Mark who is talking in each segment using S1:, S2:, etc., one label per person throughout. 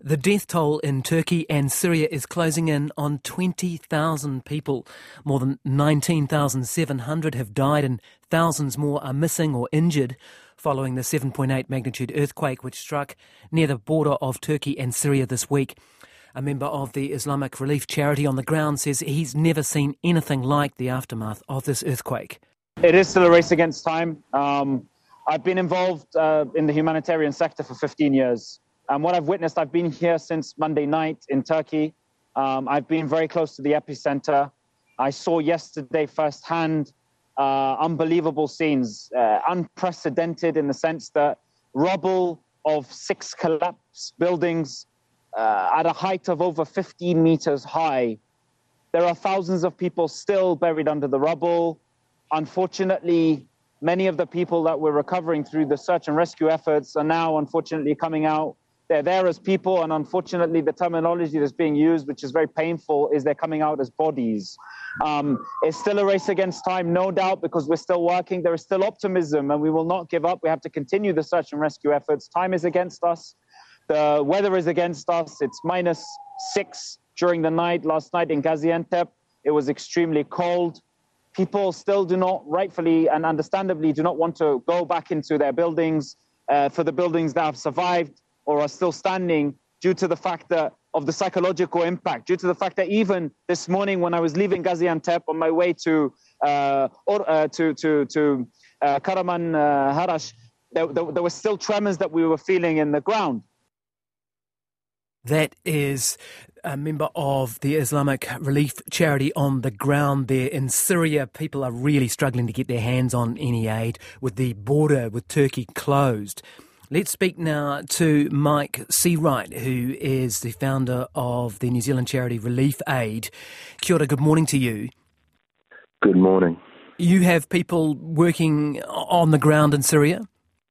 S1: The death toll in Turkey and Syria is closing in on 20,000 people. More than 19,700 have died and thousands more are missing or injured following the 7.8 magnitude earthquake which struck near the border of Turkey and Syria this week. A member of the Islamic Relief Charity on the ground says he's never seen anything like the aftermath of this earthquake.
S2: It is still a race against time. I've been involved in the humanitarian sector for 15 years. And what I've witnessed, I've been here since Monday night in Turkey. I've been very close to the epicenter. I saw yesterday firsthand unbelievable scenes, unprecedented in the sense that rubble of 6 collapsed buildings at a height of over 15 meters high. There are thousands of people still buried under the rubble. Unfortunately, many of the people that were recovering through the search and rescue efforts are now unfortunately coming out. They're there as people, and unfortunately the terminology that's being used, which is very painful, is they're coming out as bodies. It's still a race against time, no doubt, because we're still working. There is still optimism, and we will not give up. We have to continue the search and rescue efforts. Time is against us. The weather is against us. It's -6 during the night. Last night in Gaziantep, it was extremely cold. People still do not, rightfully and understandably, do not want to go back into their buildings, for the buildings that have survived or are still standing, due to the fact that of the psychological impact, due to the fact that even this morning when I was leaving Gaziantep on my way to Kahramanmaraş, there were still tremors that we were feeling in the ground.
S1: That is a member of the Islamic Relief Charity on the ground there in Syria. People are really struggling to get their hands on any aid with the border with Turkey closed. Let's speak now to Mike Seawright, who is the founder of the New Zealand charity Relief Aid. Kia ora, good morning to you.
S3: Good morning.
S1: You have people working on the ground in Syria?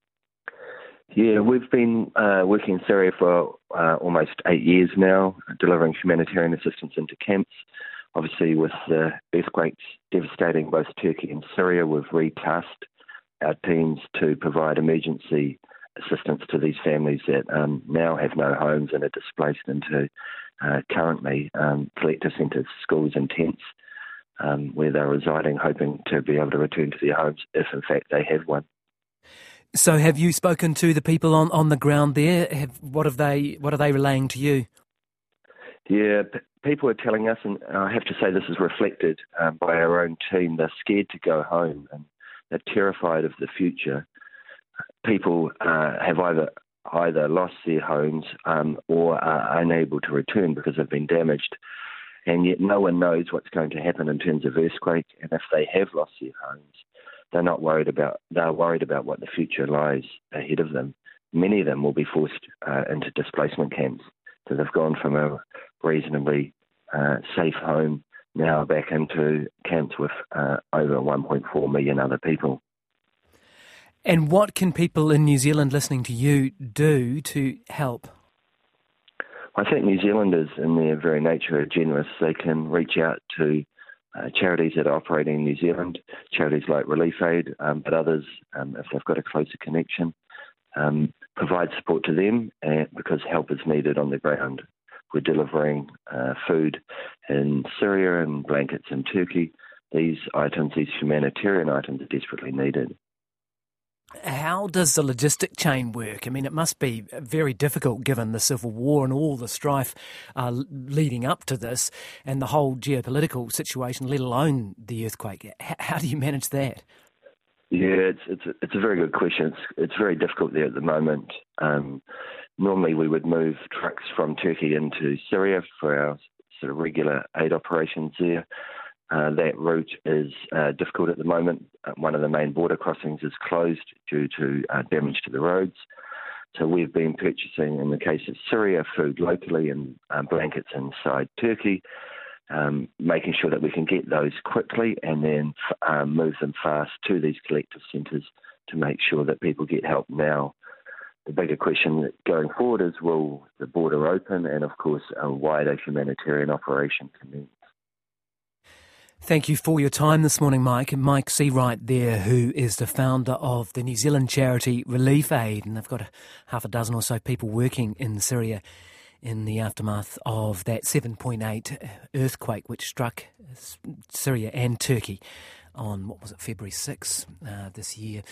S3: Yeah, we've been working in Syria for almost 8 years now, delivering humanitarian assistance into camps. Obviously, with the earthquakes devastating both Turkey and Syria, we've reclassed our teams to provide emergency assistance to these families that now have no homes and are displaced into currently collective centres, schools and tents where they're residing, hoping to be able to return to their homes if in fact they have one.
S1: So have you spoken to the people on the ground there? What are they relaying to you?
S3: Yeah, people are telling us, and I have to say this is reflected by our own team, they're scared to go home and they're terrified of the future. People have either lost their homes or are unable to return because they've been damaged, and yet no one knows what's going to happen in terms of earthquake, and if they have lost their homes, they're worried about what the future lies ahead of them. Many of them will be forced into displacement camps. So they've gone from a reasonably safe home now back into camps with over 1.4 million other people.
S1: And what can people in New Zealand listening to you do to help?
S3: I think New Zealanders in their very nature are generous. They can reach out to charities that are operating in New Zealand, charities like Relief Aid, but others, if they've got a closer connection, provide support to them because help is needed on the ground. We're delivering food in Syria and blankets in Turkey. These humanitarian items are desperately needed.
S1: How does the logistic chain work? I mean, it must be very difficult given the civil war and all the strife leading up to this and the whole geopolitical situation, let alone the earthquake. How do you manage that?
S3: Yeah, it's a very good question. It's very difficult there at the moment. Normally we would move trucks from Turkey into Syria for our sort of regular aid operations there. That route is difficult at the moment. One of the main border crossings is closed due to damage to the roads. So we've been purchasing, in the case of Syria, food locally and blankets inside Turkey, making sure that we can get those quickly and then move them fast to these collective centres to make sure that people get help now. The bigger question going forward is, will the border open, and of course a wider humanitarian operation commence?
S1: Thank you for your time this morning, Mike. Mike Seawright there, who is the founder of the New Zealand charity Relief Aid, and they've got half a dozen or so people working in Syria in the aftermath of that 7.8 earthquake which struck Syria and Turkey on, February 6 this year.